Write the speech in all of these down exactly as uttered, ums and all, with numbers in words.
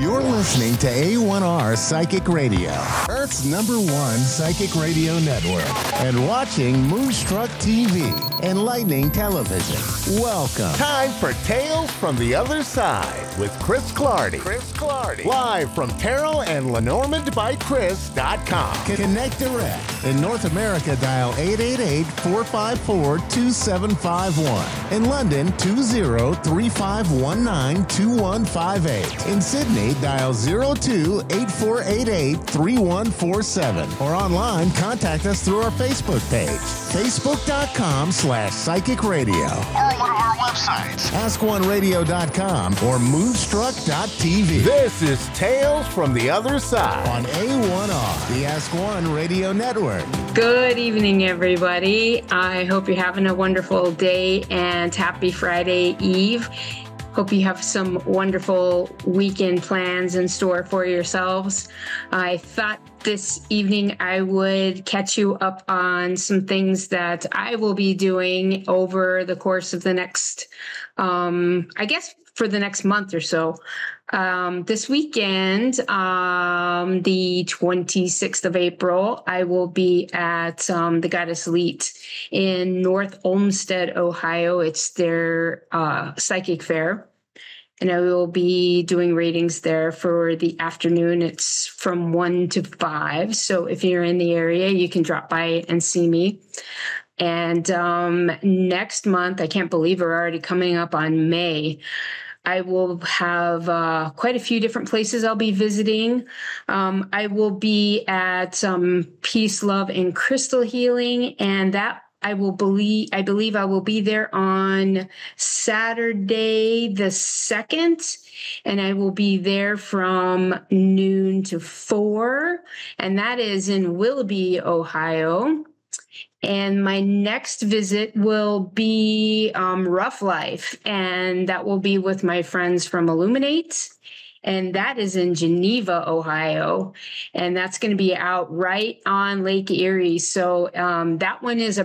You're listening to A one R Psychic Radio, Earth's number one psychic radio network, and watching Moonstruck T V and Lightning Television. Welcome. Time for Tales from the Other Side with Chris Clardy. Chris Clardy. Live from Terrell and Lenormand by Chris dot com. Connect direct. In North America, dial eight eight eight, four five four, two seven five one. In London, two zero three five one nine two one five eight. In Sydney, dial zero two eight four eight eight three one four seven. Or online, contact us through our Facebook page, facebook.com slash psychic radio. Or one of our websites, ask one radio dot com or moonstruck dot t v. This is Tales from the Other Side on A one R, the Ask One Radio Network. Good evening, everybody. I hope you're having a wonderful day and happy Friday Eve. Hope you have some wonderful weekend plans in store for yourselves. I thought this evening I would catch you up on some things that I will be doing over the course of the next, um, I guess, for the next month or so. Um, this weekend, um, the twenty-sixth of April, I will be at um, the Goddess Elite in North Olmsted, Ohio. It's their uh, psychic fair. And I will be doing readings there for the afternoon. It's from one to five. So if you're in the area, you can drop by and see me. And um, next month, I can't believe we're already coming up on May. I will have uh, quite a few different places I'll be visiting. Um, I will be at um, Peace, Love, and Crystal Healing, and that I will believe. I believe I will be there on Saturday the second, and I will be there from noon to four, and that is in Willoughby, Ohio. And my next visit will be um, Rough Life, and that will be with my friends from Illuminate, and that is in Geneva, Ohio, and that's going to be out right on Lake Erie. So um, that one is a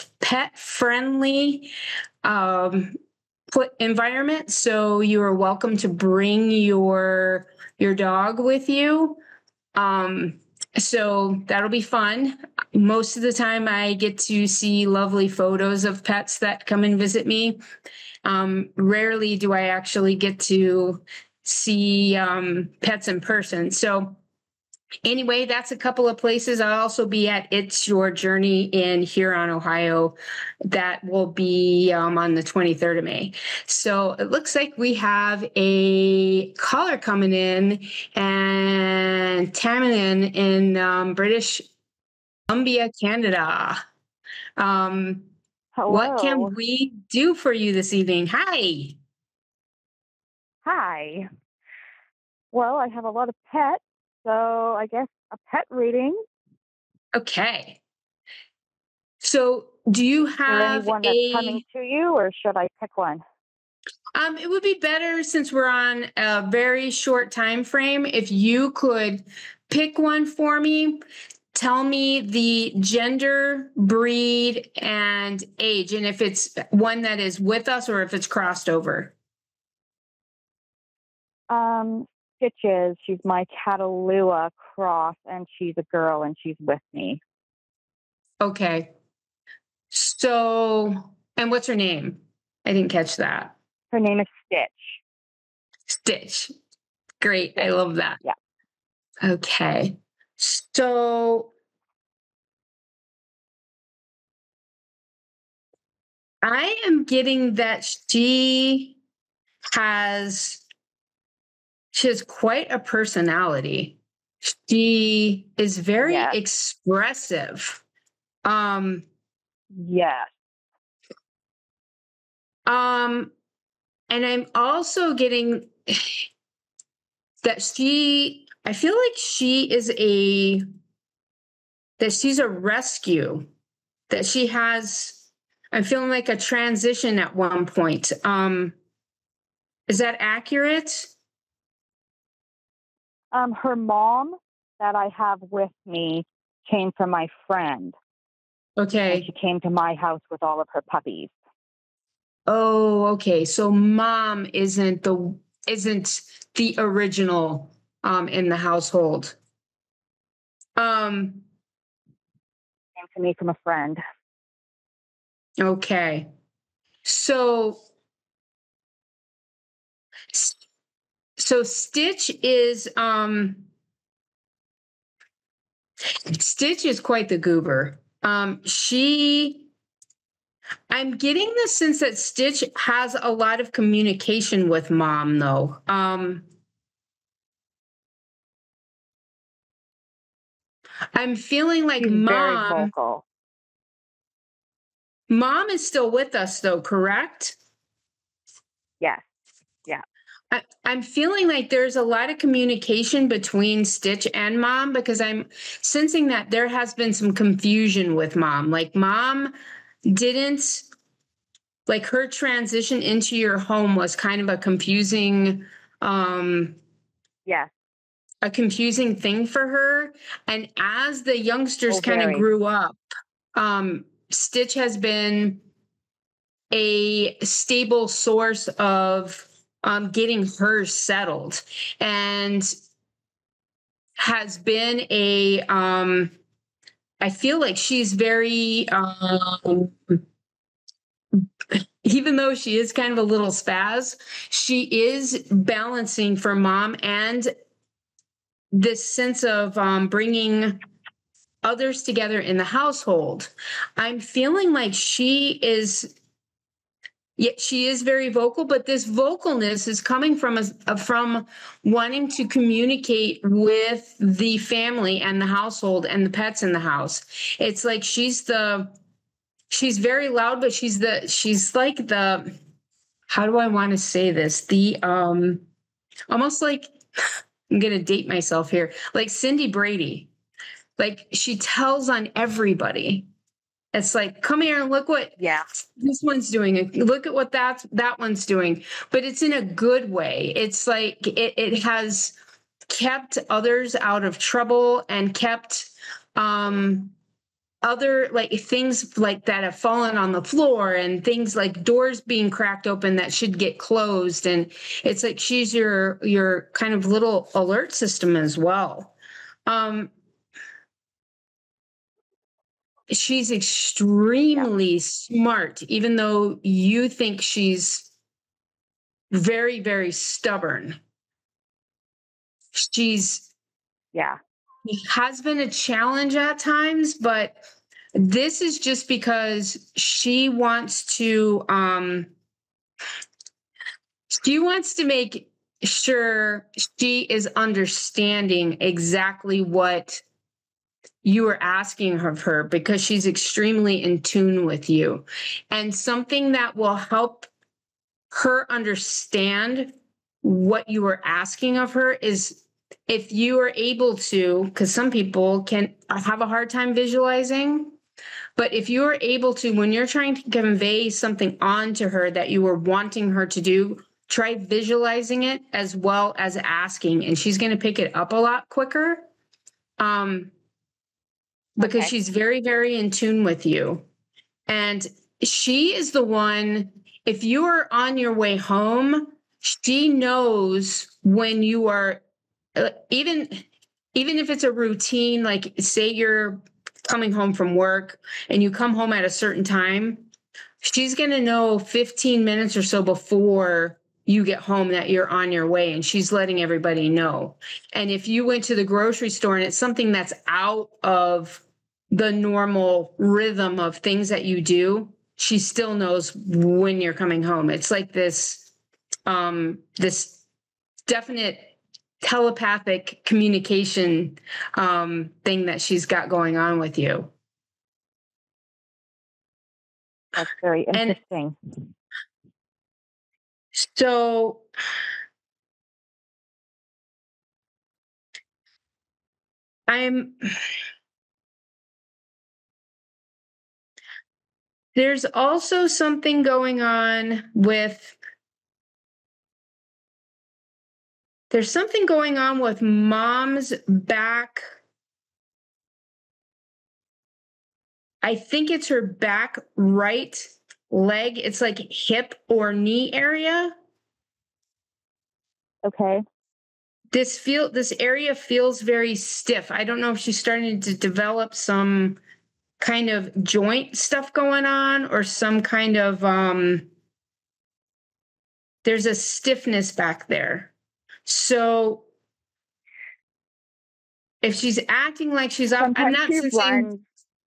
pet-friendly um, environment, so you are welcome to bring your your dog with you. Um, So that'll be fun. Most of the time I get to see lovely photos of pets that come and visit me. Um, rarely do I actually get to see um, pets in person. So anyway, that's a couple of places. I'll also be at It's Your Journey in Huron, Ohio. That will be um, on the twenty-third of May. So it looks like we have a caller coming in, and Tamanin in um, British Columbia, Canada. Um, Hello. What can we do for you this evening? Hi. Hi. Well, I have a lot of pets. So I guess a pet reading. Okay. So do you have anyone a... that's coming to you, or should I pick one? Um, it would be better, since we're on a very short time frame, if you could pick one for me. Tell me the gender, breed, and age, and if it's one that is with us or if it's crossed over. Um. Stitches. She's my Catalua cross, and she's a girl, and she's with me. Okay. So, and what's her name? I didn't catch that. Her name is Stitch. Stitch. Great. I love that. Yeah. Okay. So, I am getting that she has She has quite a personality. She is very yes. expressive. Um, yes. Um, and I'm also getting that she, I feel like she is a, that she's a rescue, that she has, I'm feeling like a transition at one point. Um, is that accurate? Um, her mom that I have with me came from my friend. Okay. And she came to my house with all of her puppies. Oh, okay. So mom isn't the isn't the original um, in the household. Um, Came to me from a friend. okay. So, so Stitch is, um, Stitch is quite the goober. Um, she, I'm getting the sense that Stitch has a lot of communication with mom, though. Um, I'm feeling like She's very mom, vocal. mom is still with us, though, correct? Yes. Yeah. I, I'm feeling like there's a lot of communication between Stitch and mom, because I'm sensing that there has been some confusion with mom. Like mom didn't, like her transition into your home was kind of a confusing, um, Yes. a confusing thing for her. And as the youngsters Oh, kind of very. grew up, um, Stitch has been a stable source of um, getting her settled, and has been a, um, I feel like she's very, um, even though she is kind of a little spaz, she is balancing for mom and this sense of um, bringing others together in the household. I'm feeling like she is, yet she is very vocal, but this vocalness is coming from a, from wanting to communicate with the family and the household and the pets in the house. It's like she's the, she's very loud, but she's the, she's like the, how do I want to say this? The, um, almost like, I'm going to date myself here, like Cindy Brady. Like she tells on everybody. It's like, come here and look what Yeah. this one's doing. Look at what that, that one's doing. But it's in a good way. It's like it, it has kept others out of trouble and kept um, other like things like that have fallen on the floor, and things like doors being cracked open that should get closed. And it's like she's your your kind of little alert system as well. Um, she's extremely yeah. smart, even though you think she's very, very stubborn. She's, yeah, has been a challenge at times, but this is just because she wants to, um, she wants to make sure she is understanding exactly what you are asking of her, because she's extremely in tune with you. And something that will help her understand what you are asking of her is if you are able to, because some people can have a hard time visualizing, but if you are able to, when you're trying to convey something onto her that you are wanting her to do, try visualizing it as well as asking, and she's going to pick it up a lot quicker. Um, because okay. she's very, very in tune with you. And she is the one, if you are on your way home, she knows when you are, uh, even, even if it's a routine, like say you're coming home from work and you come home at a certain time, she's going to know fifteen minutes or so before you get home that you're on your way, and she's letting everybody know. And if you went to the grocery store and it's something that's out of the normal rhythm of things that you do, she still knows when you're coming home. It's like this, um, this definite telepathic communication um, thing that she's got going on with you. That's very interesting. And so I'm, there's also something going on with, there's something going on with mom's back. I think it's her back right leg. It's like hip or knee area. Okay. This feel this area feels very stiff. I don't know if she's starting to develop some kind of joint stuff going on or some kind of um there's a stiffness back there. So if she's acting like she's up, I'm not she sensing. runs,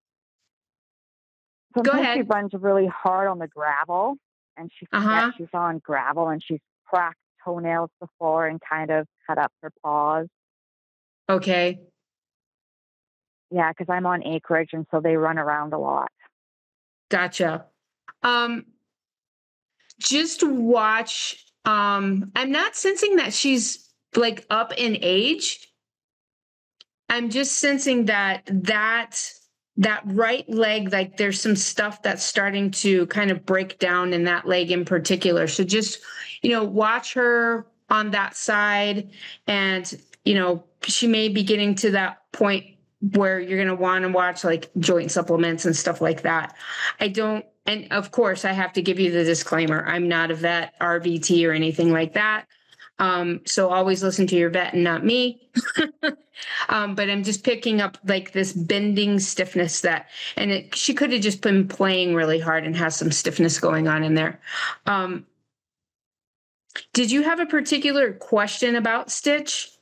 Go sometimes ahead. she runs really hard on the gravel, and she Uh-huh. forgets she's on gravel, and she's cracked toenails before and kind of cut up her paws. Okay. Yeah, because I'm on acreage, and so they run around a lot. Gotcha. Um, just watch. Um, I'm not sensing that she's like up in age. I'm just sensing that that that right leg, like there's some stuff that's starting to kind of break down in that leg in particular. So just, you know, watch her on that side, and, you know, she may be getting to that point where you're going to want to watch like joint supplements and stuff like that. I don't, and of course I have to give you the disclaimer. I'm not a vet, R V T or anything like that. Um, so always listen to your vet and not me. um, but I'm just picking up like this bending stiffness that, and it, she could have just been playing really hard and has some stiffness going on in there. Um, did you have a particular question about Stitch?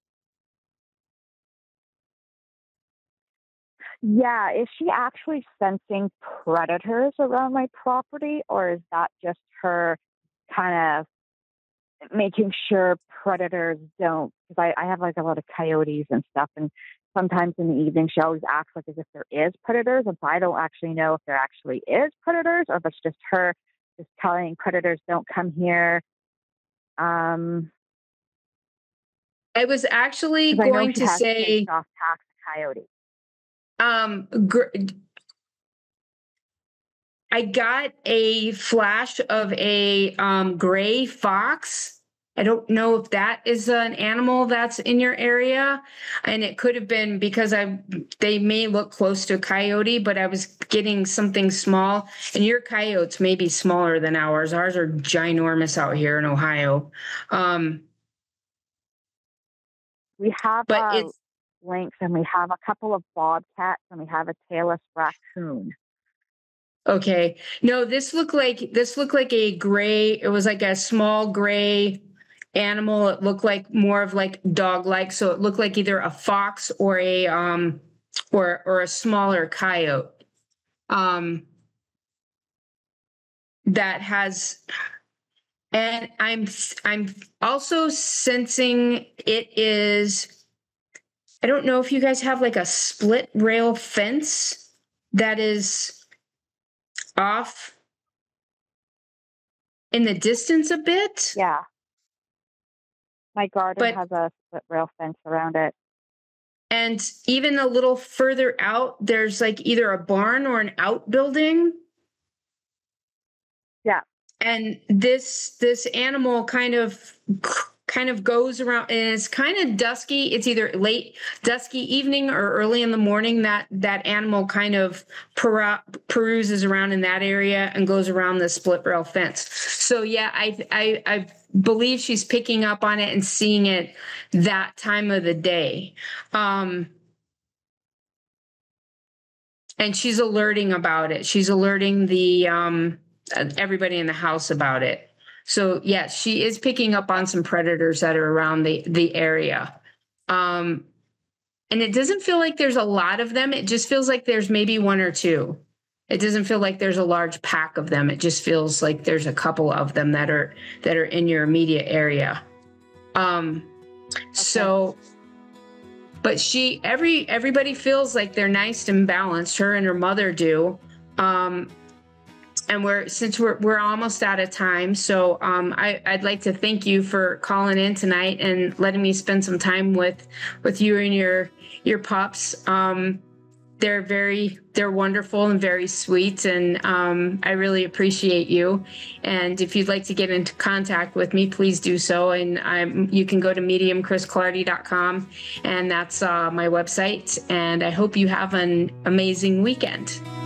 Yeah, is she actually sensing predators around my property, or is that just her kind of making sure predators don't? Because I, I have like a lot of coyotes and stuff, and sometimes in the evening she always acts like as if there is predators, and so I don't actually know if there actually is predators or if it's just her just telling predators don't come here. Um, I was actually 'cause I know going she to has say, picked off tax coyotes. um, gr- I got a flash of a um, gray fox. I don't know if that is an animal that's in your area, and it could have been because I they may look close to a coyote, but I was getting something small, and your coyotes may be smaller than ours. Ours are ginormous out here in Ohio. Um, We have but uh, it's lynx, and we have a couple of bobcats, and we have a tailless raccoon. okay. No, this looked like this looked like a gray. It was like a small gray animal. It looked like more of like dog-like. So it looked like either a fox or a um or or a smaller coyote. Um that has, and I'm I'm also sensing it is, I don't know if you guys have like a split rail fence that is off in the distance a bit. Yeah. My garden But- has a split rail fence around it. And even a little further out, there's like either a barn or an outbuilding. Yeah. And this this animal kind of kind of goes around, and it's kind of dusky. It's either late dusky evening or early in the morning that that animal kind of per- peruses around in that area and goes around the split rail fence. So yeah, I I I believe she's picking up on it and seeing it that time of the day. Um, and she's alerting about it. She's alerting the um, everybody in the house about it. So yeah, she is picking up on some predators that are around the, the area. Um, and it doesn't feel like there's a lot of them. It just feels like there's maybe one or two. It doesn't feel like there's a large pack of them. It just feels like there's a couple of them that are that are in your immediate area. Um, okay. So, but she every everybody feels like they're nice and balanced. Her and her mother do. Um, And we're since we're we're almost out of time, so um, I, I'd like to thank you for calling in tonight and letting me spend some time with with you and your your pups. Um, they're very they're wonderful and very sweet, and um, I really appreciate you. And if you'd like to get into contact with me, please do so. And I'm, you can go to medium chris clardy dot com, and that's uh, my website. And I hope you have an amazing weekend.